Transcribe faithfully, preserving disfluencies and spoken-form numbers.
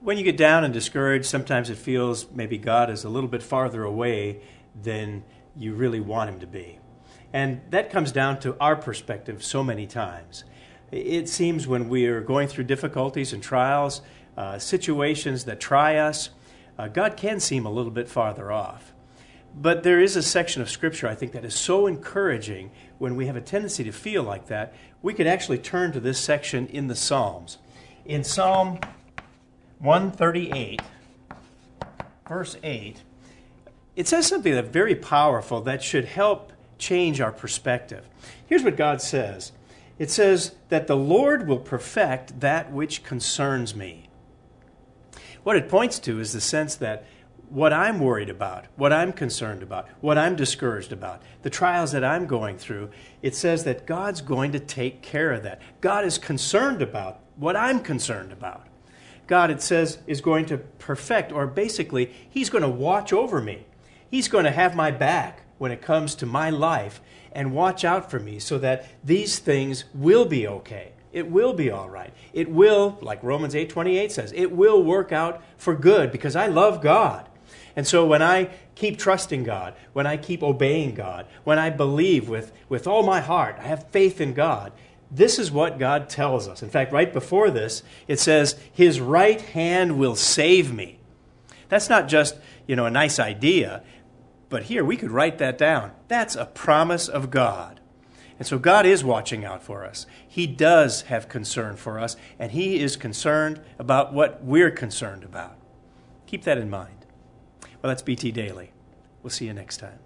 when you get down and discouraged, sometimes it feels maybe God is a little bit farther away than you really want him to be. And that comes down to our perspective so many times. It seems when we are going through difficulties and trials, uh, situations that try us, uh, God can seem a little bit farther off. But there is a section of Scripture, I think, that is so encouraging when we have a tendency to feel like that. We could actually turn to this section in the Psalms. In Psalm one thirty-eight, verse eight, it says something that's very powerful that should help change our perspective. Here's what God says. It says that the Lord will perfect that which concerns me. What it points to is the sense that what I'm worried about, what I'm concerned about, what I'm discouraged about, the trials that I'm going through, it says that God's going to take care of that. God is concerned about what I'm concerned about. God, it says, is going to perfect, or basically, he's going to watch over me. He's going to have my back when it comes to my life and watch out for me so that these things will be okay. It will be all right. It will, like Romans eight twenty-eight says, it will work out for good because I love God. And so when I keep trusting God, when I keep obeying God, when I believe with, with all my heart, I have faith in God, this is what God tells us. In fact, right before this, it says, his right hand will save me. That's not just, you know, a nice idea, but here we could write that down. That's a promise of God. And so God is watching out for us. He does have concern for us, and he is concerned about what we're concerned about. Keep that in mind. Well, that's B T Daily. We'll see you next time.